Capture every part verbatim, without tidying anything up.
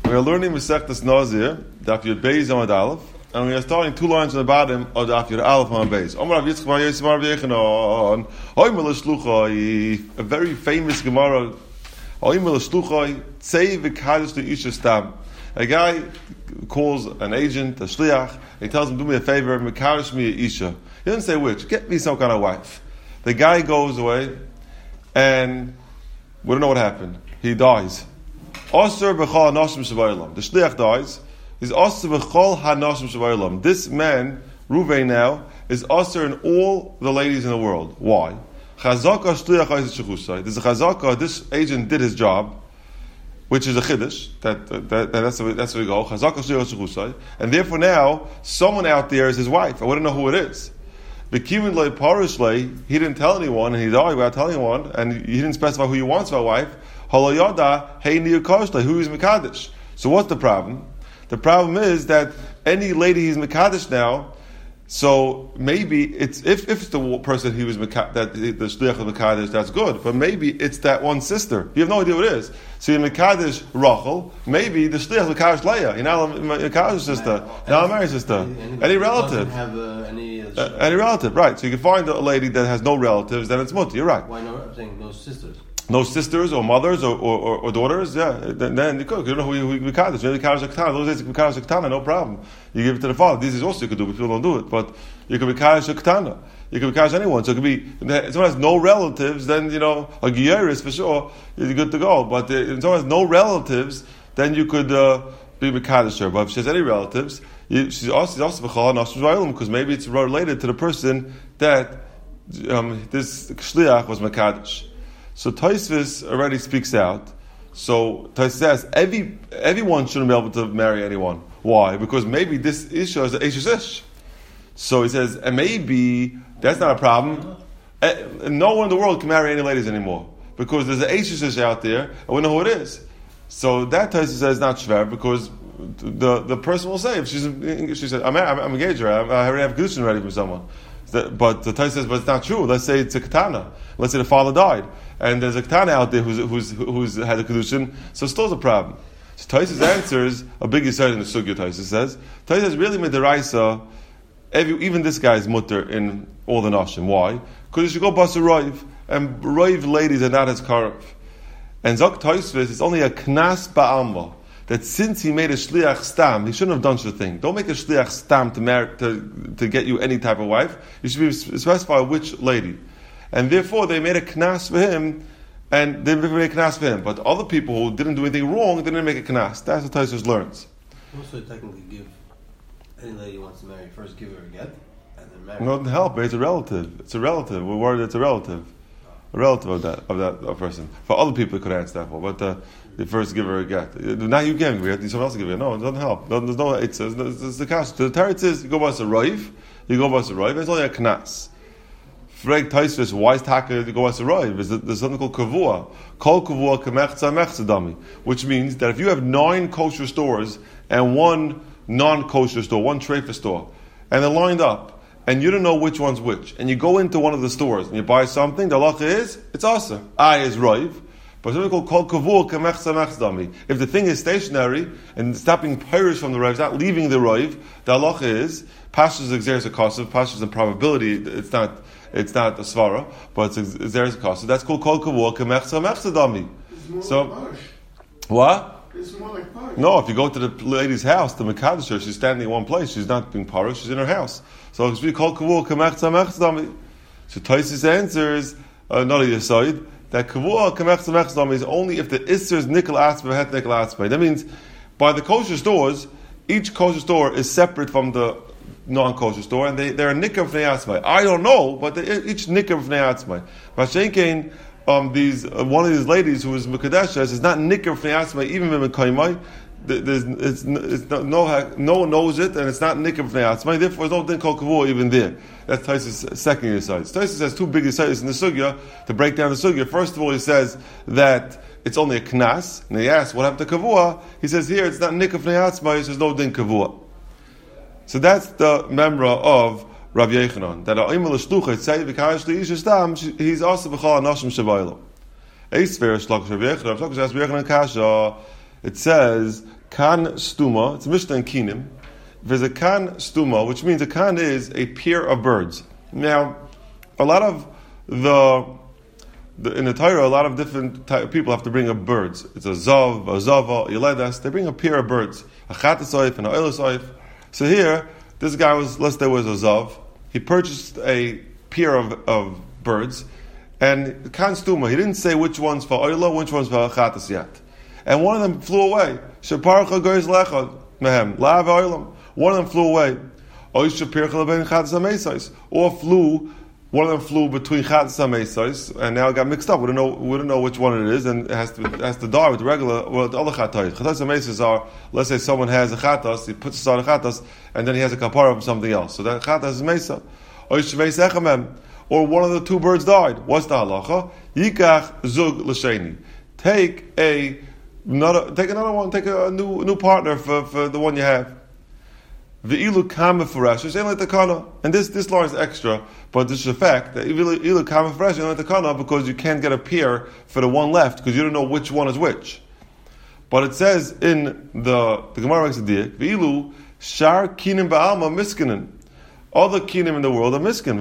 We are learning Masechtas Nazir, Daf Yud Beis Amud Aleph, and we are starting two lines on the bottom of Daf Yud Aleph Amud Beis. Omar Rav Yitzchak Bar Yosef Bar Yechanan, Oimel Shluchai, a very famous Gemara. Oimel Shluchai, Tzei v'Kadosh Leisha Stam. A guy calls an agent, a shliach. He tells him, "Do me a favor, mekadosh me a isha." He doesn't say which. Get me some kind of wife. The guy goes away, and we don't know what happened. He dies. Osir b'chol hanoshim shevaylam. The shliach dies. He's osir b'chol hanoshim shevaylam. This man, Ruvain now, is osir in all the ladies in the world. Why? Chazaka shliach ha'is shechusay. There's a chazaka. This agent did his job, which is a chiddush. That, that, that that's where, that's where we go. Chazaka shliach shechusay. And therefore now someone out there is his wife. I wouldn't know who it is. V'kimin loy parishlei. He didn't tell anyone, and he died without telling anyone, and he didn't specify who he wants for a wife. Haloyada hey niyukoshlei. Who is mekadesh? So what's the problem? The problem is that any lady he's mekadesh now. So maybe it's if, if it's the person he was meka, that the shliach of mekadesh, that's good. But maybe it's that one sister. You have no idea what it is. So you mekadesh Rachel. Maybe the shliach mekadesh Leah. You're not a mekadesh sister. Not a married sister. Any, any relative. Have, uh, any, uh, uh, any relative, right? So you can find a lady that has no relatives. Then it's mutter. You're right. Why no? I'm saying no sisters. No sisters or mothers or, or, or, or daughters, yeah. Then, then you could. You don't know who you mekadesh. Maybe mekadesh ketana. Those days mekadesh ketana, no problem. You give it to the father. These is also you could do, but people don't do it. But you could mekadesh ketana. You could mekadesh anyone. So it could be if someone has no relatives. Then you know a giyaris for sure. You're good to go. But if someone has no relatives, then you could uh, be mekadesh her. But if she has any relatives, you, she's also also b'chal because maybe it's related to the person that um, this shliach was mekadesh. So Tosfos already speaks out. So Tosfos says every everyone shouldn't be able to marry anyone. Why? Because maybe this issue is an Eishes Ish. So he says, and maybe that's not a problem. No one in the world can marry any ladies anymore because there's an Eishes Ish out there, and we know who it is. So that Tosfos says not shver because the the person will say if she's she said I'm I'm, I'm engaged her I, I already have kedushin ready from someone. But the Tosfos says, but it's not true. Let's say it's a katana. Let's say the father died, and there's a katana out there who's who's who's had a kedushin, so still a problem. So Tosfos answers a big yisod in the sugya. Tosfos says, Tosfos says really midiraisa. Even this guy is mutter in all the nashim. Why? Because you should go basa roiv, and roiv ladies are not as karev. And Zok Tosfos, it's only a knas ba'alma. That since he made a shliach stam, he shouldn't have done such a thing. Don't make a shliach stam to marry, to, to get you any type of wife. You should be specify which lady. And therefore, they made a knas for him, and they made a knas for him. But other people who didn't do anything wrong, didn't make a knas. That's what Tosfos learns. Also, technically give any lady who wants to marry, first give her a get, and then marry. No, it doesn't help. It's a relative. It's a relative. We're worried it's a relative. A relative of that of that of person. For other people, it could answer that for. But uh, you first give her a get. Now you can. We have to someone else to give her. No, it doesn't help. There's no. It's, it's, it's the cash. The teretz is you go by a roiv. You go by a roiv. It's only a knas. Freg Tosfos, why is taka to go by a roiv? There's something called kavua. Kol kavua kemechza mechza dami, which means that if you have nine kosher stores and one non-kosher store, one treifa store, and they're lined up. And you don't know which one's which. And you go into one of the stores and you buy something, the halacha is, it's awesome. I is roiv. But something called kol kavur kemechza mechdami. If the thing is stationary and it's not being pirish from the roiv, it's not leaving the roiv, the halacha is, pashas exeres a kosev, pashas in probability, it's not, it's not a svara, but it's exeres a kosev. That's called kol kavur kemechza mechdami. So, what? It's more like parish. No, if you go to the lady's house, the mekadesh, she's standing in one place. She's not being parish. She's in her house. So it's really called kavua kamechza mechdami. So Tosfos answers another yesod that kavua kamechza mechdami is only if the isser is nikkel atzmai het nikkel atzmai. That means by the kosher stores, each kosher store is separate from the non-kosher store, and they they're a nikkel v'nei atzmai. I don't know, but they, each nikkel v'nei atzmai. Vashenkein. Um, these uh, one of these ladies who was mekadesh is not nikar fnei atzmai even b'mekaymai. There's it's, it's no, no no one knows it and it's not nikar fnei atzmai. Therefore, there's no thing called kavua even there. That's Tosfos' second yesod. Tosfos has two big yesods in the sugya to break down the sugya. First of all, he says that it's only a knas, and he asks what happened to kavua. He says here it's not nikar fnei atzmai. He says no din kavua. So that's the memra of Rav Yechanan, that Ha'imel Shluchah Tzei v'Kadosh Leisha Stam, he's also b'chol hanoshim shevaylam. Eisver Shlach Rav Yechanan, Rav Yechanan Kasha, it says kan stuma. It's Mishnah and Kinim. There's a kan stuma, which means a kan is a pair of birds. Now, a lot of the, the in the Torah, a lot of different type of people have to bring up birds. It's a zav, a zava, yeledas. They bring a pair of birds, a chatasoif and a oilosoif. So here, this guy was, let's say, was a zav. He purchased a pair of, of birds, and kan stuma. He didn't say which one's for oilo, which one's for chatas yet. And one of them flew away. Sheparcha goes lechad mehem la oilam. One of them flew away. Or flew. One of them flew between chatas and meisais, and now it got mixed up. We don't know. We don't know which one it is, and it has to it has to die with the regular. Well, the other chatas. Chatas and meisais are. Let's say someone has a chatas, he puts aside a chatas, and then he has a kapara from something else. So that chatas is meisa. Or one of the two birds died. What's the halacha? Yikach zug l'sheni. Take a another. Take another one. Take a new new partner for, for the one you have. Ve'ilu kama furash. You're saying like the kana, and this this line is extra, but this is a fact that ilu kama furash. You're like the kana because you can't get a pair for the one left because you don't know which one is which. But it says in the the Gemara makes a diak. Ve'ilu shar kinim ba'alma miskinin. All the kinim in the world are miskin.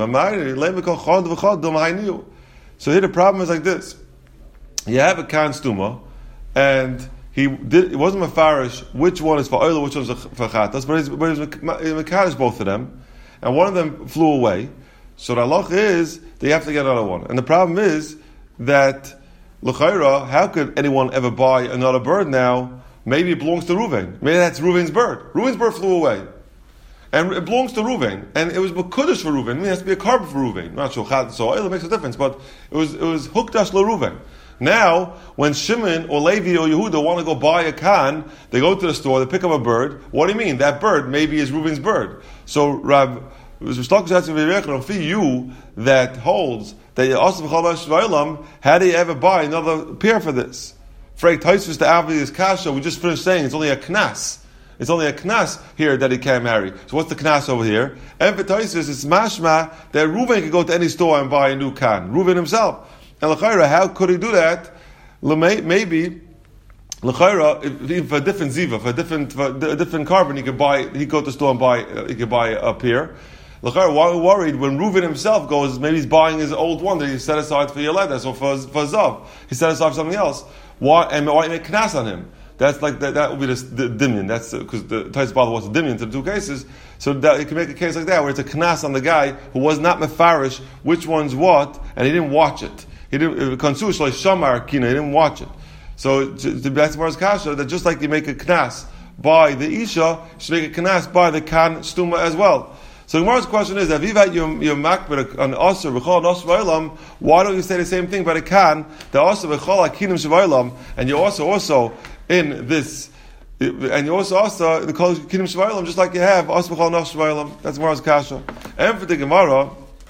So here the problem is like this: you have a kan stuma, and he did. It wasn't mafarish which one is for oil, which one is for chatas, but he's, but he's mekadish both of them, and one of them flew away. So the halach is they have to get another one, and the problem is that l'chayra, how could anyone ever buy another bird now? Maybe it belongs to Reuven. Maybe that's Reuven's bird. Reuven's bird flew away. And it belongs to Reuven, and it was B'Kudish for Reuven. I mean, it has to be a carbon for Reuven. Not sure how, so it makes a difference, but it was it was Hukdash LaReuven. Now, when Shimon or Levi or Yehuda want to go buy a kan, they go to the store, they pick up a bird. What do you mean? That bird maybe is Reuven's bird. So Rav, it was for you that holds that how do you ever buy another pair for this? Frag Taisvis the Avli Kasha, we just finished saying it's only a knas. It's only a knas here that he can't marry. So what's the knas over here? And for Taisvis, it's mashma that Reuven could go to any store and buy a new kan. Reuven himself. And l'chayra, how could he do that? Maybe l'chayra, if for a different ziva, for a different for a different carbon, he could buy. He could go to the store and buy. Uh, he could buy a pair. L'chayra, why are we worried when Reuven himself goes? Maybe he's buying his old one that he set aside for Yeledes or for for Zav. He set aside for something else. Why and why make knas on him? That's like that. That would be the, the dimyon. That's because uh, the Tais Bala was a dimyon to the two cases. So that you can make a case like that where it's a knas on the guy who was not mefarish which one's what, and he didn't watch it. He didn't konsush like shamar kina. He didn't watch it. So to that's Mar's kasha that just like you make a knas by the isha, you should make a knas by the kan stuma as well. So Gemara's question is: Avivat your makbid on aser v'chol aser v'olam. Why don't you say the same thing by the kan the aser v'chol akinim shv'olam, and you also also in this, and you also also in the kol kinim shv'olam just like you have aser v'chol aser v'olam. That's Gemara's kasha. And for the Gemara.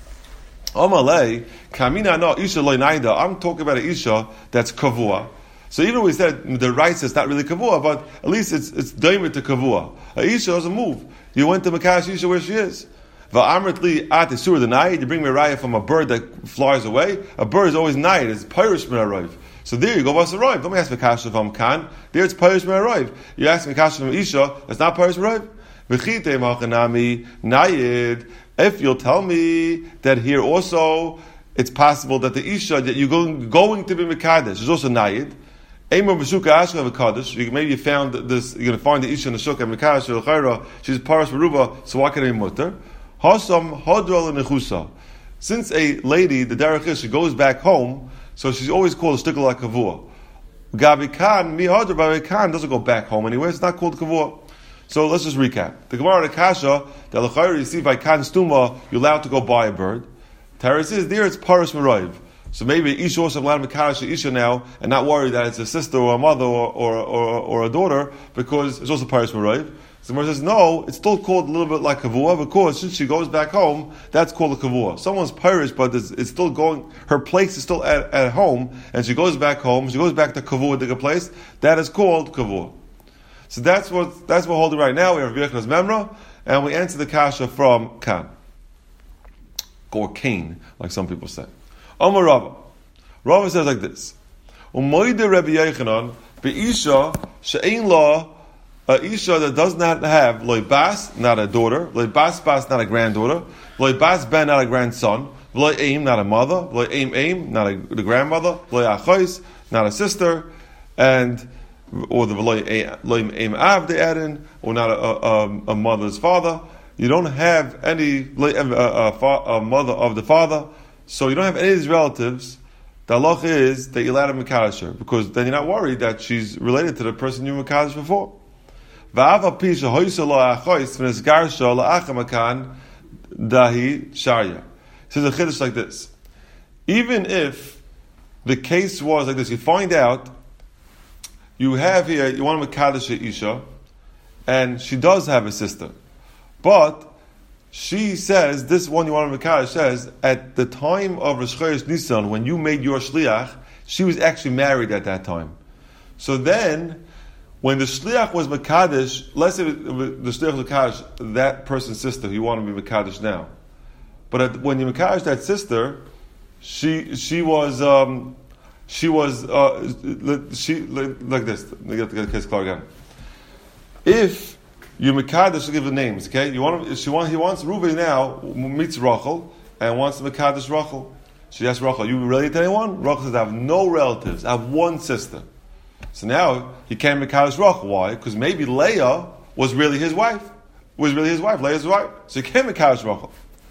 Omalei kamina no isha loy naida. I'm talking about an isha that's kavua. So even though we said the rice is not really kavua, but at least it's it's daimit to kavua. A isha doesn't move. You went to Makash isha where she is. Va'amritli at the sur the naid. You bring me a raya from a bird that flies away. A bird is always naid. It's pirish min arrive. So there you go. What's arrive? Don't me ask Makash from kan. There it's pirish min arrive. You ask Makash from isha. That's not pirish min arrive. V'chite machanami naid. If you'll tell me that here also it's possible that the isha that you're going, going to be mekadesh is also nayid. Eimer b'shuka ashka v'kadesh. You maybe you found this. You're going to find the isha in the shuka mekadesh or chayra. She's paras v'ruba. So why can I mutter? Hasam hadral nechusa. Since a lady, the derech is she goes back home, so she's always called a stikla like kavua. Gabi kan mi hadra gabi kan doesn't go back home anywhere. It's not called kavua. So let's just recap. The Gemara the Kasha, the L'chayr, you see by kan stuma, you're allowed to go buy a bird. Taris is there, it's paras merayv. So maybe Isha also allowed to mekarish Isha now, and not worry that it's a sister or a mother or or, or, or a daughter, because it's also paras merayv. So the Gemara says, no, it's still called a little bit like kavua, because since she goes back home, that's called a kavua. Someone's parish, but it's, it's still going, her place is still at, at home, and she goes back home, she goes back to kavua, the place, that is called kavua. So that's what that's what we're holding right now. We have Yechon's Memra, and we answer the kasha from Kan. Or Cain, like some people say. Omar Rava. Rava says like this. Umoide Rabbi Yechonon, Be'isha, She'ein La, a isha that does not have loy bas, not a daughter, loy bas bas, not a granddaughter, loy bas ben, not a grandson, loy aim, not a mother, loy aim aim, not a the grandmother, loy achos, not a sister, and or the loy aim av they add in, or not a, a, a mother's father. You don't have any a, a, a mother of the father, so you don't have any of these relatives. The halacha is that you're allowed to mekadosh her, because then you're not worried that she's related to the person you mekadosh before. V'ava pisha hoysa lo achois v'nesgarsha la'achamakan dahi sharya. Says a chiddush like this: even if the case was like this, you find out you have here you want to mekadosh a isha, and she does have a sister, but she says, this one you want to mekadosh says, at the time of Rosh Chodesh Nisan, when you made your shliach, she was actually married at that time. So then, when the shliach was mekadosh, let's say the shliach was mekadosh, that person's sister, you want to be mekadosh now. But at, when you mekadosh that sister, she she was um, she was uh, she like this. Let me get the case clear again. If you mekadosh, give the names, okay? You want she want he wants Reuven now meets Rachel and wants to mekadosh Rachel. She asks Rachel, "You related to anyone?" Rachel says, "I have no relatives. I have one sister." So now he can't mekadosh Rachel. Why? Because maybe Leah was really his wife. Was really his wife. Leah's wife. So he can't mekadosh Rachel.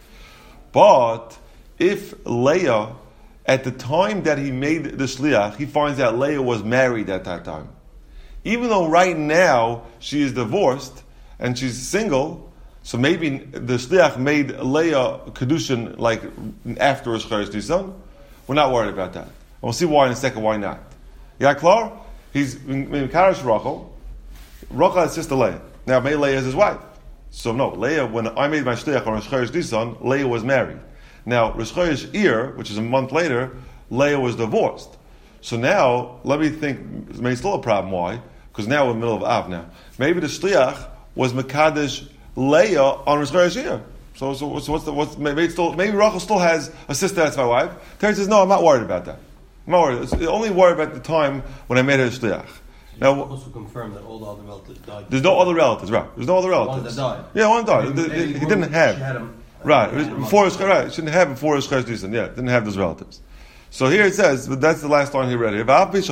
But if Leah, at the time that he made the shliach, he finds out Leah was married at that time, even though right now she is divorced and she's single, so maybe the shliach made Leah kedushin like after Rosh Chodesh Nisan. We're not worried about that. And we'll see why in a second. Why not? You got klar? He's mekadosh Rachel. Rachel has sister Leah. Now maybe Leah is his wife. So no, Leah, when I made my shliach on Rosh Chodesh Nisan, Leah was married. Now Rosh Chodesh Iyar, which is a month later, Leah was divorced. So now, let me think, maybe still a problem. Why? Because now we're in the middle of Av now. Maybe the shliach was mekadosh Leah on Rosh Chodesh Iyar. So, so, so what's the, what's, maybe it's still, maybe Rachel still has a sister that's my wife. Terry says, no, I'm not worried about that. I'm not worried. It's only worried about the time when I made her shliach. Now, Now, also confirm that all the other relatives died. there's no other relatives, right? There's no other relatives. One that died. Yeah, one died. Maybe, maybe he one, didn't have. She had him, right. Had him Before his, right. Shouldn't have before his Chodesh Nisan. Yeah, didn't have those relatives. So here it says, but that's the last line he read here.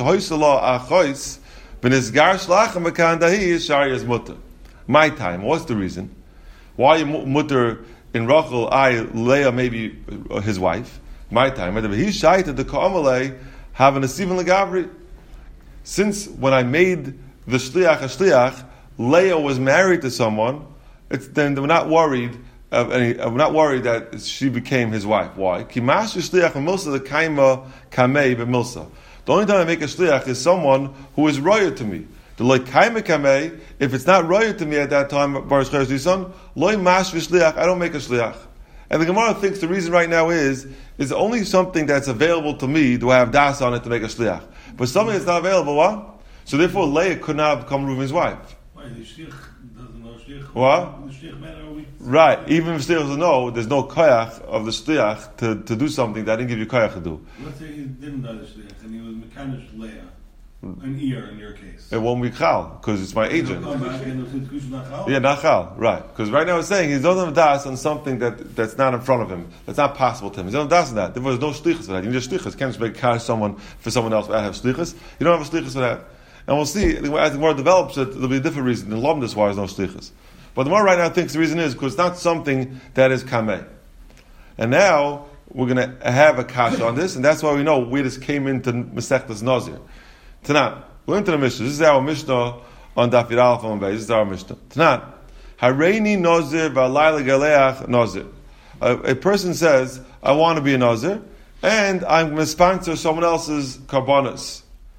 My time. What's the reason? Why mutter in Rachel, I, Leah, maybe his wife? My time. He's shaited the Ka'amalei having a Sivan Legavri. Since when I made the shliach a shliach, Leah was married to someone, it's, then we're not worried of any. We're not worried that she became his wife. Why? Kimash shliach b'milsa the kaima kamei b'milsa. The only time I make a shliach is someone who is royal to me. The loy kaima kamei. If it's not royal to me at that time, Baruch Chodesh Nisan, loy mash v'shliach. I don't make a shliach. And the Gemara thinks the reason right now is is only something that's available to me do I have das on it to make a shliach. But something that's not available, what? So therefore, Leah could not have become Reuven's wife. Why, the shliach doesn't know shliach? What? The shliach matter, we... Right. Even if shliach doesn't know, there's no koyach of the shliach to, to do something that I didn't give you koyach to do. Let's say he didn't know the shliach, and he was mekadosh Leah, an ear in your case. It won't be chal, because it's my agent. Come back and it's kush nachal? Yeah, not chal. Right. Because right now it's saying he doesn't have das on something that, that's not in front of him. That's not possible to him. He doesn't have das on that. There was no shlichus for that. You need a shlichus. You can't just make cash someone for someone else without have shlichus. You don't have a shlichus for that. And we'll see, as the Gemara develops it, there'll be a different reason. The Lomdus why there's no shlichus. But the Gemara right now thinks the reason is because it's not something that is kameh. And now we're going to have a kasha on this, and that's why we know we just came into Masechtas Nazir. Tonight, we're into the Mishnah. This is our Mishnah on Daf Yud Aleph on Beis. This is our Mishnah. Tonight, Hareini Nazir v'alayla galeach Nazir. A person says, I want to be a Nazir, and I'm going to sponsor someone else's karbanos.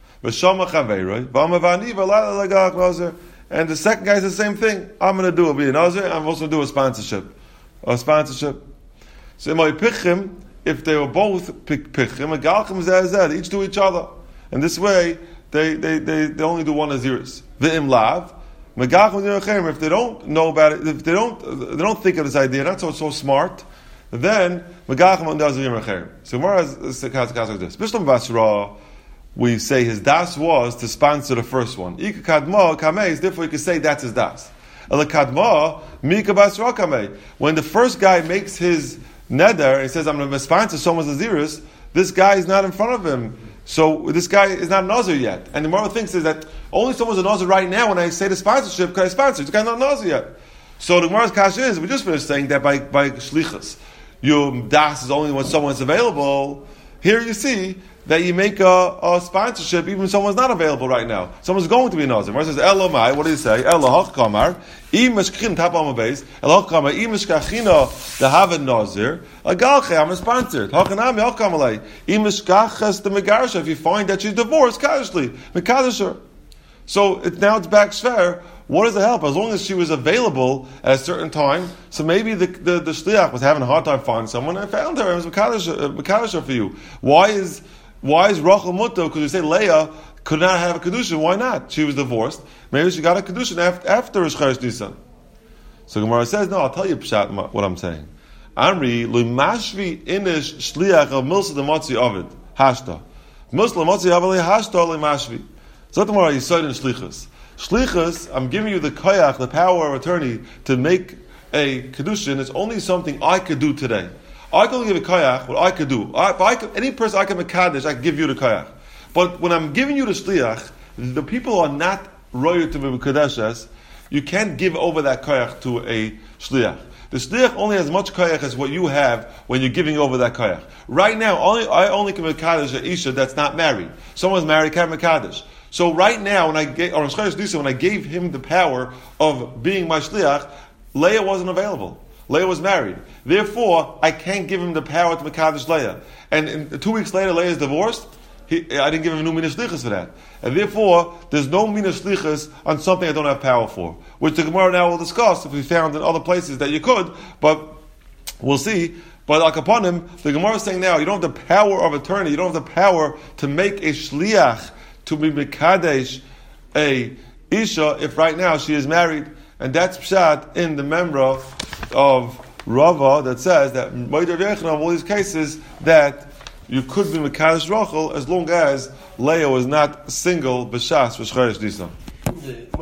And the second guy says the same thing. I'm going to do a be a Nazir. I'm also going to do a sponsorship. A sponsorship. So if they were both pichim, they each do each other. And this way, they they, they, they only do one Naziris. V'im lav. If they don't know about it, if they don't they don't think of this idea, not so so smart, then Megachim does Nazirim Acherim. So Gemara has a like this. Bishlam Basra, we say his das was to sponsor the first one. Ika kadma kamei, therefore you can say that's his das. Ela kadma mika basra kamei. When the first guy makes his neder and he says, I'm going to sponsor someone's Naziris, this guy is not in front of him. So this guy is not a Nazir yet. And the Gemara thinks is that only someone's a Nazir right now when I say the sponsorship, can I sponsor? This guy's not a Nazir yet. So the Gemara's kasha is, we just finished saying that by, by shlichus, your das is only when someone's available. Here you see that you make a, a sponsorship even when someone's not available right now. Someone's going to be a Nazir. Gemara says, Elomai, what do you say? Elohach kamar, imashkin tap on my base, Elohach kamar, imashkachino, the have a Nazir, agalche, I'm a sponsored. Hachanami, hakamalei, imashkachas the megarsha, if you find that she's divorced, kadishli, mekadisher. So it, now it's back shver. What does it help? As long as she was available at a certain time, so maybe the the, the shliach was having a hard time finding someone and found her and was mekadisher for you. Why is why is Rachel mutter? Because you say Leah could not have a kedusha. Why not? She was divorced. Maybe she got a kedusha after after Rosh Nisan. So Gemara says, no, I'll tell you pshat what I'm saying. Amri lumashvi inish shliach of milsa dematzi avid hashta milsa dematzi avid hashta lumashvi. So what the Gemara is saying in shlichus. Shlichus, I'm giving you the koyach, the power of attorney to make a kedushin. It's only something I could do today. I can only give a koyach what I could do. I, if I could, any person I can make kaddish, I can give you the koyach. But when I'm giving you the shliach, the people are not royal to be kadeshes. You can't give over that koyach to a shliach. The shliach only has much koyach as what you have when you're giving over that koyach. Right now, only I only can make kaddish a isha that's not married. Someone's married, can't make kaddish. So right now, when I gave, or when I gave him the power of being my shliach, Leah wasn't available. Leah was married. Therefore, I can't give him the power to Mekadosh Leah. And in, two weeks later, Leah is divorced. He, I didn't give him a new mina shlichus for that. And therefore, there's no mina shlichus on something I don't have power for. Which the Gemara now will discuss if we found in other places that you could, but we'll see. But like upon him, the Gemara is saying now, you don't have the power of attorney, you don't have the power to make a shliach to be mekadesh a isha if right now she is married, and that's pshat in the memra of Rava that says that Moeder Yechon of all these cases that you could be mekadesh Rachel as long as Leah was not single b'shas v'shcheresh disa.